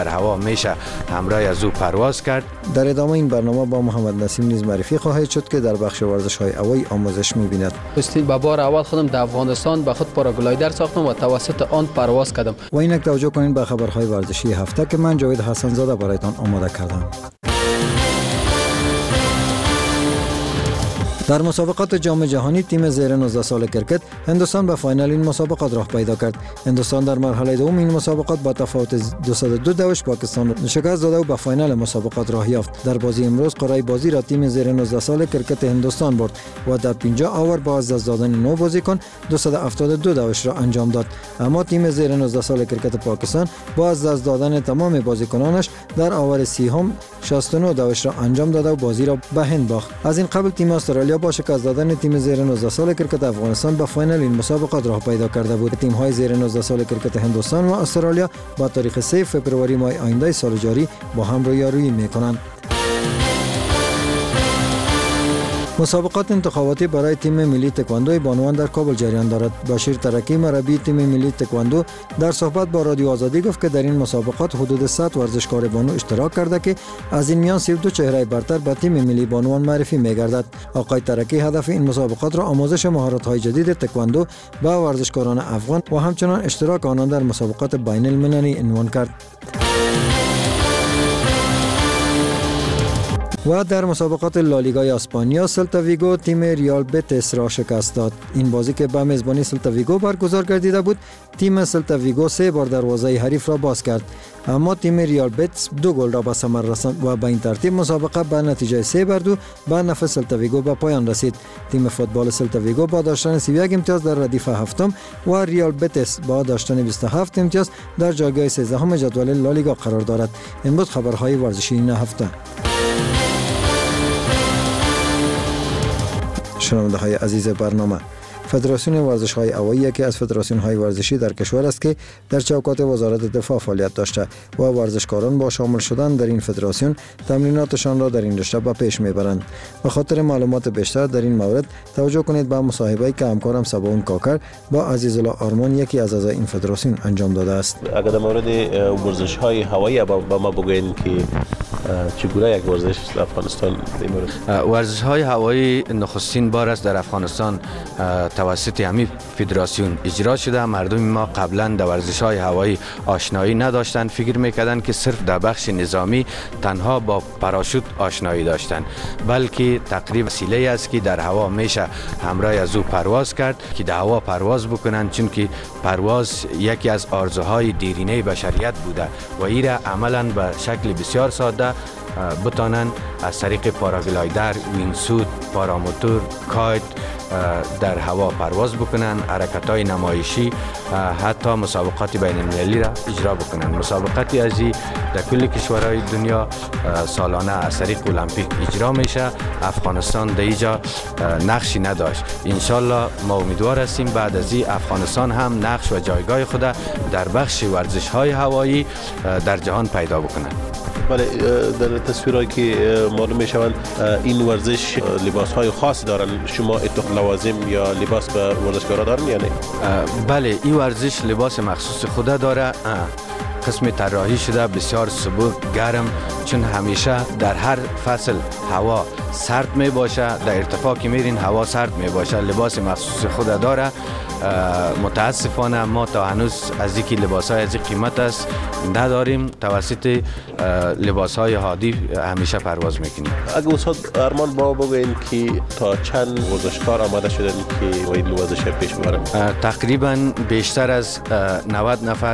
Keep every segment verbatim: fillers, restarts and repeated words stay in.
در هوا میشه همراه از او پرواز کرد. در ادامه این برنامه با محمد نسیم نیز معرفی خواهد شد که در بخش ورزش‌های هوایی آموزش می‌بیند. استید به بار اول خودم در افغانستان به خود پاراگلایدر ساختم و توسط آن پرواز کردم. و اینک توجه کنید به خبرهای ورزشی هفته که من جاوید حسن زاده برایتان آماده کردم. در مسابقات جام جهانی تیم زیر نوزده سال کرکت هندوستان به فاینال این مسابقات راه پیدا کرد. هندوستان در مرحله دوم این مسابقات با تفاوت دویست و دو دوش پاکستان را شکست داده و به فاینال مسابقات راه یافت. در بازی امروز قرعه بازی را تیم زیر نوزده سال کرکت هندوستان برد و در پنجاه اوور با از دست دادن نه بازیکن دویست و هفتاد و دو دوش را انجام داد. اما تیم زیر نوزده سال کرکت پاکستان با از دست دادن تمام بازیکنانش در اوور سیهم شصت و نه دوش را انجام داد و بازی را به هند باخت. از این قبل تیم استرالیا با شکست دادن تیم زیر نوزده سال کرکت افغانستان به فاینال این مسابقات راه پیدا کرده بود. تیم های زیر نوزده سال کرکت هندوستان و استرالیا با تاریخ سه فوریه ماه آینده سال جاری با هم رویارویی میکنند. مسابقات انتخاباتی برای تیم ملی تکواندو بانوان در کابل جریان دارد. بشیر ترکی مربی تیم ملی تکواندو در صحبت با رادیو آزادی گفت که در این مسابقات حدود صد ورزشکار بانو اشتراک کرده که از این میان سی و دو چهره برتر به تیم ملی بانوان معرفی می‌گردد. آقای ترکی هدف این مسابقات را آموزش مهارت‌های جدید تکواندو به ورزشکاران افغان و همچنان اشتراک آنان در مسابقات بین المللی عنوان کرد. و در مسابقات لالیگای اسپانیا سلتا ویگو تیم ریال بتیس را شکست داد. این بازی که به میزبانی سلتا ویگو برگزار گردیده بود، تیم سلتا ویگو سه بار دروازه حریف را باز کرد، اما تیم ریال بتیس دو گل را به ثمر رساند و به این ترتیب مسابقه به نتیجه سه بر دو به نفع سلتا ویگو به پایان رسید. تیم فوتبال سلتا ویگو با داشتن سی و یک امتیاز در ردیف هفتم و ریال بتیس با داشتن بیست و هفت امتیاز در جایگاه سیزدهم جدول لالیگا قرار دارد. این بود خبرهای ورزشی این هفته. شنونده های عزیز برنامه، فدراسیون ورزش‌های هوایی یکی از فدراسیون‌های ورزشی در کشور است که در چوکات وزارت دفاع فعالیت داشته و ورزشکاران با شامل شدن در این فدراسیون تمریناتشان را در این رشته به پیش میبرند. به خاطر معلومات بیشتر در این مورد توجه کنید به مصاحبه‌ای که همکارم سباون کاکر با عزیزالله آرمان یکی از اعضای این فدراسیون انجام داده است. اگر در مورد ورزش‌های هوایی با ما بگویید که چگونه یک ورزش در افغانستان ورزش‌های هوایی نخستین بار است در افغانستان توسط همین فدراسیون اجرا شده. مردم ما قبلا در ورزش‌های هوایی آشنایی نداشتند، فکر می‌کردند که صرف در بخش نظامی تنها با پاراشوت آشنایی داشتند، بلکه تقریبا وسیله است که در هوا میشه همراه از او پرواز کرد که در هوا پرواز بکنند، چون که پرواز یکی از آرزوهای دیرینه بشریت بوده و این را عملاً به شکل بسیار ساده بتانن از طریق پاراگلایدر، وینگسوت، پاراموتور، کایت در هوا پرواز بکنن، حرکت‌های نمایشی، حتی مسابقات بین المللی را اجرا بکنن. مسابقاتی از این در کل کشورهای دنیا سالانه از طریق المپیک اجرا میشه. افغانستان در اینجا نقشی نداشت. انشالله ما امیدوار هستیم بعد از این افغانستان هم نقش و جایگاه خود در بخش ورزش‌های هوایی در جهان پیدا بکنن. بله، در تصویرهایی که معلوم میشوند این ورزش لباس‌های خاصی دارن. شما اتخاذ لوازم یا لباس به ورزشکارا دارن یا نه؟ بله، این ورزش لباس مخصوص خود داره. قسم طراحی شده بسیار سبک، گرم، چون همیشه در هر فصل هوا سرد می باشه، در ارتفاع که میرین هوا سرد می باشه. لباس مخصوص خود داره. متاسفانه ما تا هنوز از اینکه لباس‌های از این قیمت است نداریم، توسط لباس‌های عادی همیشه پرواز میکنیم. اگه استاد ارمان با بگوین که تا چند ورزشکار آماده شدن که این ورزش پیش ببرن؟ تقریبا بیشتر از نود نفر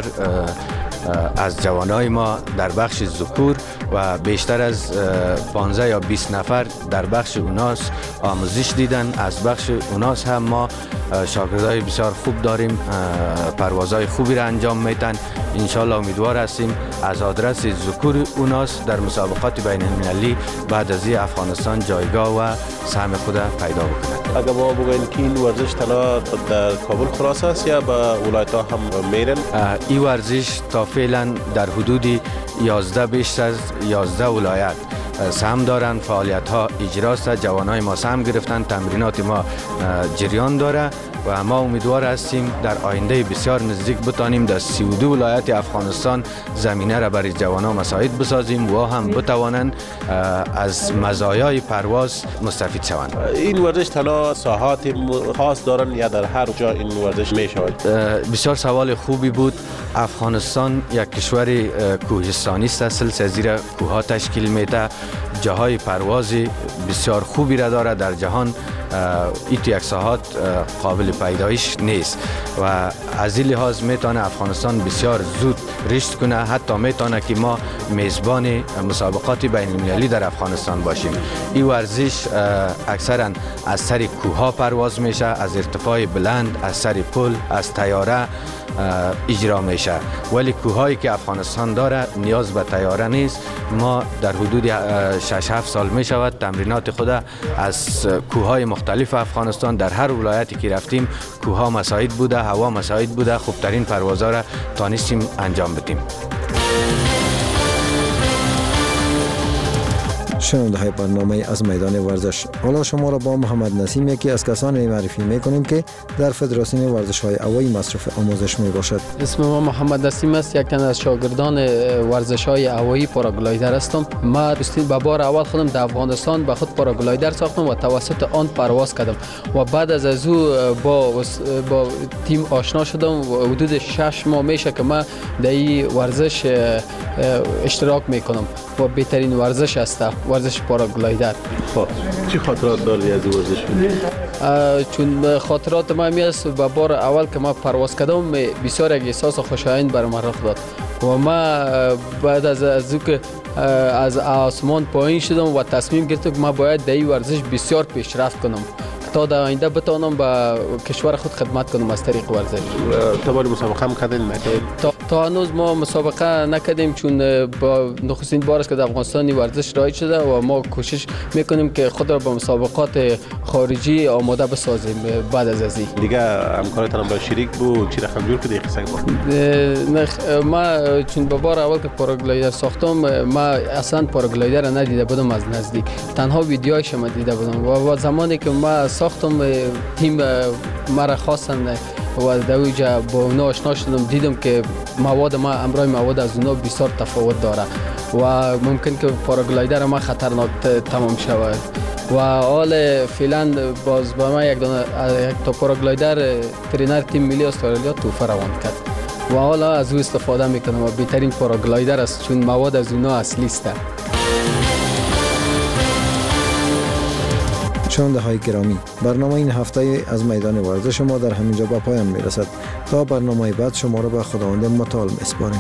از جوانای ما در بخش ذکور و بیشتر از پانزده یا بیست نفر در بخش اوناس آموزش دیدن. از بخش اوناس هم ما شاگردای بسیار خوب داریم، پروازهای خوبی را انجام میدن. انشالله امیدوار هستیم از آدرس ذکور اوناس در مسابقات بین المللی بعد از این افغانستان جایگاه و سهم خود پیدا بکنه. اگر ما بگوییم که این ورزش تنها در کابل خلاص است یا به ولایت ها هم میرن؟ این ورزش تا فعلا در حدود یازده بیش از یازده ولایت سهم دارن، فعالیت ها اجراست، جوانای ما سهم گرفتن، تمرینات ما جریان داره و ما امیدوار هستیم در آینده بسیار نزدیک بتانیم در سی و دو ولایت افغانستان زمینه را برای جوانان مساعد بسازیم و هم بتوانند از مزایای پرواز مستفید شوند. این ورزش تنها ساحات خاص دارن یا در هر جا این ورزش می شود؟ بسیار سوال خوبی بود. افغانستان یک کشور کوهستانی است، سلسله زیر کوه تشکیل میده، جاهای پرواز بسیار خوبی را دارد در جهان. ایت یک ساحات قابل پیدایش نیست و از این لحاظ میتونه افغانستان بسیار زود رشد کنه، حتی میتونه که ما میزبان مسابقات بین المللی در افغانستان باشیم. این ورزش اکثرا از سر کوه ها پرواز میشه، از ارتفاع بلند، از سر پل، از طیاره اجرا میشه، ولی کوههایی که افغانستان داره نیاز به طیاره نیست. ما در حدود شش هفت سال می شود تمرینات خود از کوههای مختلف افغانستان در هر ولایتی که رفتیم کوهها مساعد بوده، هوا مساعد بوده، خوبترین پروازها را تانستیم انجام بدیم. شنونده های برنامه از میدان ورزش، حالا شما را با محمد نسیم یکی از کسانی معرفی میکنیم که در فدراسیون ورزش های هوایی مصرف آموزش می باشد. اسم ما محمد نسیم است، یک تن از شاگردان ورزش های هوایی پاراگلایدر هستم. ما به بار اول خودم در افغانستان به خود پاراگلایدر ساختم و توسط آن پرواز کردم و بعد از او با با تیم آشنا شدم. حدود شش ماه میشه که ما در این ورزش اشتراک میکنم و بهترین ورزش است، ورزش پاراگلایدر. خب چی خاطرات داری از ورزش؟ چون خاطرات ما می است به بار اول که ما پرواز کردم بسیار یک احساس خوشایند بر من رخ داد و ما بعد از از که از آسمان پایین شدم و تصمیم گرفتم که ما باید در این ورزش بسیار پیشرفت کنم تا در آینده بتوانم به کشور خود خدمت کنم از طریق ورزش. تا بار مسابقه هم کردین نکردین؟ تا تا هنوز ما مسابقه نکردیم چون با نخستین بار است که در افغانستان ورزش رایج شده و ما کوشش میکنیم که خود را به مسابقات خارجی آماده بسازیم. بعد از ازی دیگه همکارتان با شریک بود چی رقم جور کردی قصه بود؟ ما چون به بار اول که پاراگلایدر ساختم ما اصلا پاراگلایدر را ندیده بودم از نزدیک، تنها ویدیوهایش ما دیده بودم و زمانی که ما ساختم تیم مرا خواستن و در اونجا با اونا آشنا شدم، دیدم که مواد ما امرای مواد از اونا بسیار تفاوت داره و ممکن که پاراگلایدر ما خطرناک تمام شود و حال فعلا باز با ما یک دونه یک تا پاراگلایدر ترینر تیم ملی استرالیا توفه روان کرد و حالا از او استفاده میکنم و بهترین پاراگلایدر است چون مواد از اونا اصلی است. شنونده های گرامی، برنامه این هفته از میدان ورزش ما در همینجا به پایان میرسد. تا برنامه بعد شما را به خداوند متعال میسپاریم.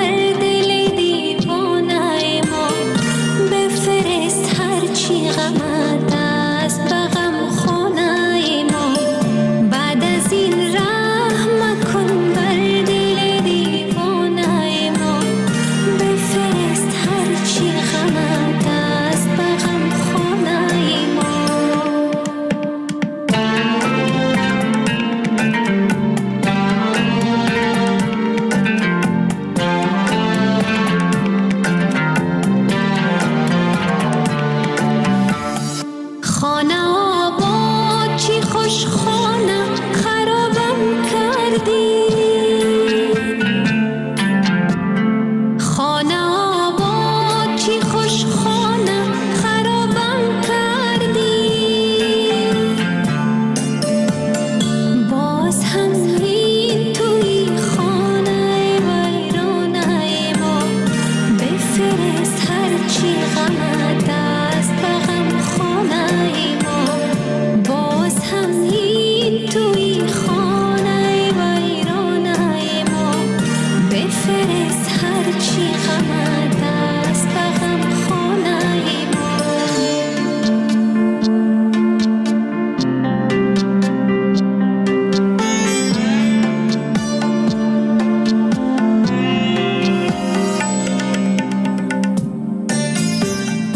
غم